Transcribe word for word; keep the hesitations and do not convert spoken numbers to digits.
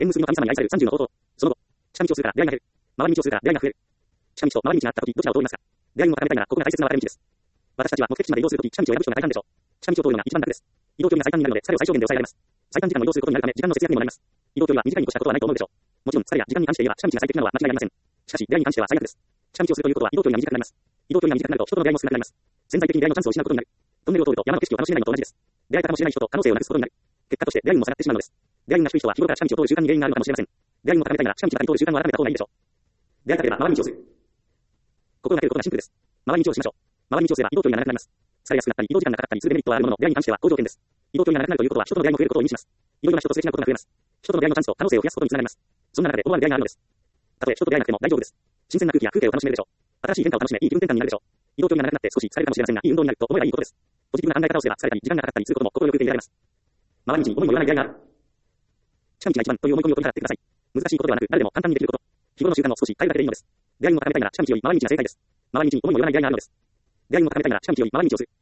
縁結びの神様に愛されるさんじゅうの方法。その後、近道をするから出会いが減る。回り道をするから出会いが増える。近道と回り道があったとき、どちらを通りますか。出会いも高めたいなら、ここが大切な分かれ道です。私たちは目的地まで移動するとき、近道を選ぶ人が大半でしょう。近道を通るのが一番楽です。移動距離が最短になるので、疲れを最小限で抑えられます。最短時間の移動することになるため、時間の節約にもなります。移動距離は短いに越したことはないと思うでしょう。もちろん、疲れや時間に関して言えば、近道が最適なのは間違いありません。しかし、出会いに関しては最悪です。近道をするということは、移動距離が短くなります。移動距離が短くなると、人との出会いも少なくなります。潜在的に出会いのチャンスを失うことになる。トンネルを通ると山の景色を楽しめないのと同じです。出会えたかもしれない人と可能性をなくすことになる。結果として出会いも下がってしまうのです。出会いが低い人は日頃から近道を通る習慣に原因があるのかもしれません。出会いも高めたいなら近道から通る習慣を改めた方がいいでしょう。出会いたければ回り道をする。心がけることがシンプルです。回り道をしましょう。回り道をすれば移動距離が長くなります。疲れやすくなったり移動時間がかかったりするデメリットはあるものの、出会いに関しては好条件です。移動距離が長くなるということは人との出会いも増えることを意味します。いろいろな人とすれ違うことが増えます。人との出会いのチャンスと可能性を増やすことにつながります。そんな中で思わぬ出会いがあるのです。たとえ人と出会いなくても大丈夫です。新鮮な空気や風景を楽しめるでしょう。新しい変化を楽しめ、いい気分転換になるでしょう。移動距離が長くなって少し疲れるかもしれませんが、いい運動になると思えばいいことです。ポジティブな考え方をすれば疲れたり時間がかかったりすることも心よく受け入れられます。周り道に思いもよらない出会いがある。近道が一番という思い込みを取り払ってください。難しいことではなく、誰でも簡単にできること。日頃の習慣を少し変えるだけでいいのです。出会いも高めたいなら近道より回り道が正解です。回り道に思いもよらない出会いがあるのです。出会いも高めたいなら近道より回り道をする。